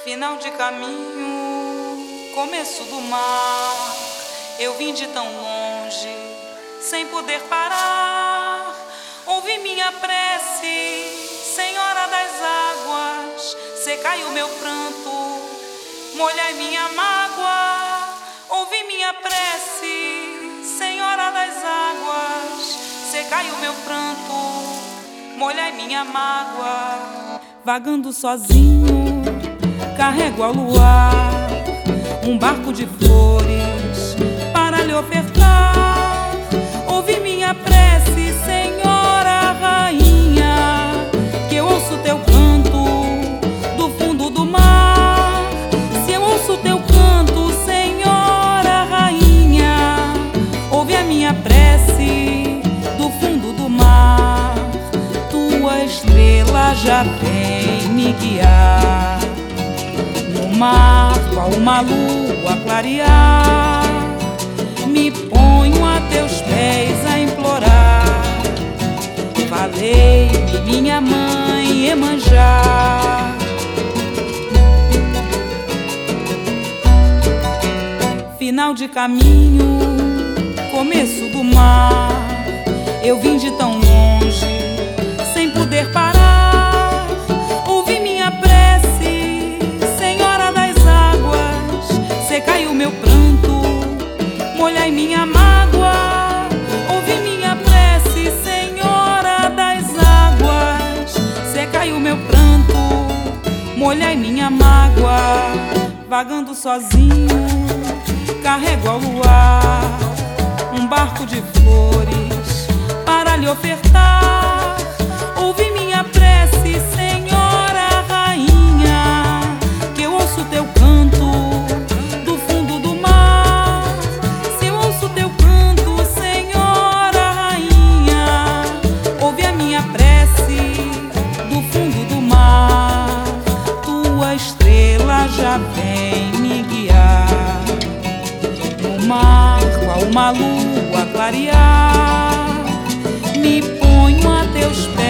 Final de caminho, começo do mar. Eu vim de tão longe, sem poder parar. Ouvi minha prece, Senhora das águas. Secai o meu pranto, molhai minha mágoa. Ouvi minha prece, Senhora das águas. Secai o meu pranto, molhai minha mágoa. Vagando sozinho, carrego ao luar um barco de flores para lhe ofertar. Ouvi minha prece, Senhora Rainha, que eu ouço teu canto do fundo do mar. Se eu ouço teu canto, Senhora Rainha, ouve a minha prece do fundo do mar. Tua estrela já vem me guiar no mar, qual uma lua clarear. Me ponho a teus pés a implorar. Valei-me, minha mãe Iemanjá. Final de caminho, começo do mar. Eu vim de tão longe, sem poder parar. Ouvi minha prece, Senhora das águas. Secai o meu pranto, molhai minha mágoa. Ouvi minha prece, Senhora das águas. Secai o meu pranto, molhai minha mágoa. Vagando sozinho, carrego ao luar um barco de flores para lhe ofertar. Ouvi minha prece, Senhora Rainha, que eu ouço teu canto do fundo do mar. Se eu ouço teu canto, Senhora Rainha, ouve a minha prece do fundo do mar. Tua estrela já vem me guiar no mar, qual uma lua clarear. Me ponho a teus pés